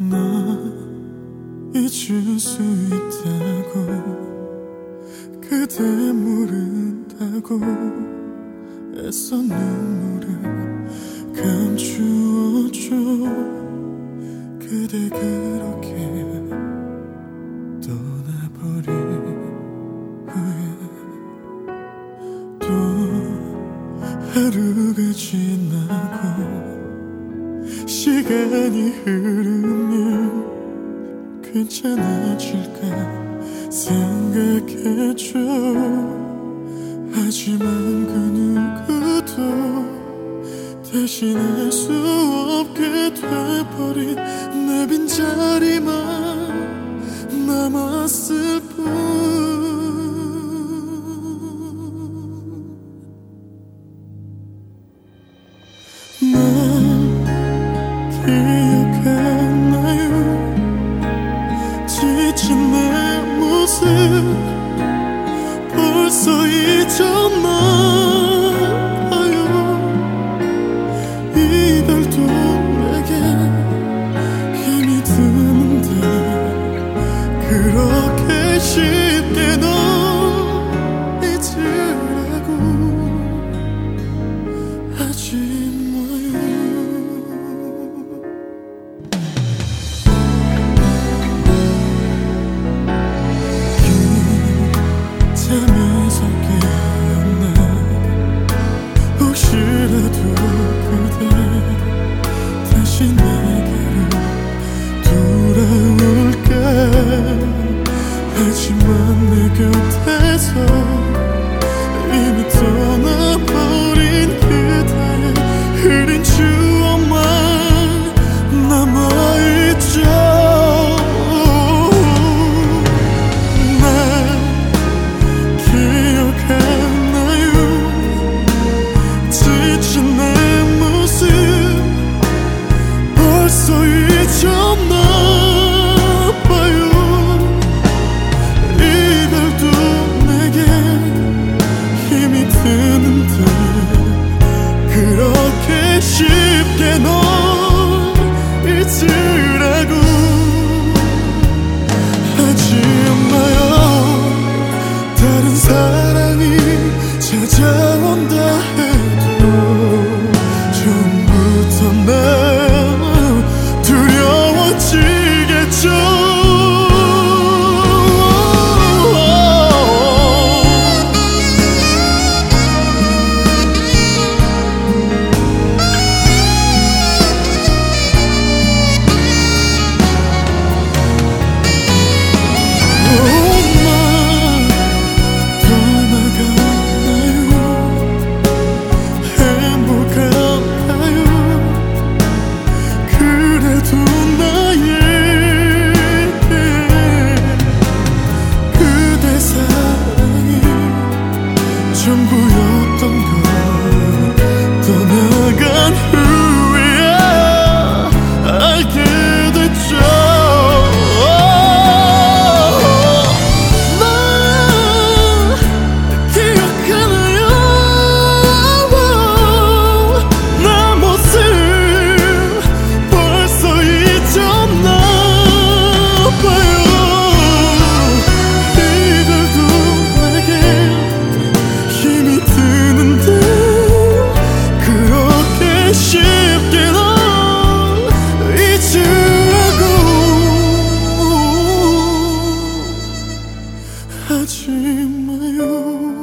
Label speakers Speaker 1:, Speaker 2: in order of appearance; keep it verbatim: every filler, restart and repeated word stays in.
Speaker 1: 나 잊을 수 있다고 그대 모른다고 애써 눈물을 감추어줘. 그대 그렇게 떠나버린 후에 또 하루가 지나고 시간이 흐르면 괜찮아질까 생각해줘. 하지만 그 누구도 대신할 수 없게 돼버린 내 빈자리만 남았을 뿐. 날 기억하나요? 지친 내 모습 벌써 잊었나요? 이달도 내게 힘이 드는데 그렇게 쉽게 널 잊으라고 하지 마요. 잠에서 깨었나 혹시라도 그대 다시 내게로 돌아올까. 하지만 내 곁에서 이미 떠나버린 그대의 흐린 추억만 남아있죠. 그렇게 쉽게 널 잊으라고 하지 마요. 다른 사랑이 찾아온다 해도 처음부터 난 두려워지겠죠. 전부였던 걸 떠나간 후에야 알게 됐죠. 나 기억하나요? 나 모습 벌써 잊었나 봐요. 쉽게 널 잊으라고 하지 마요.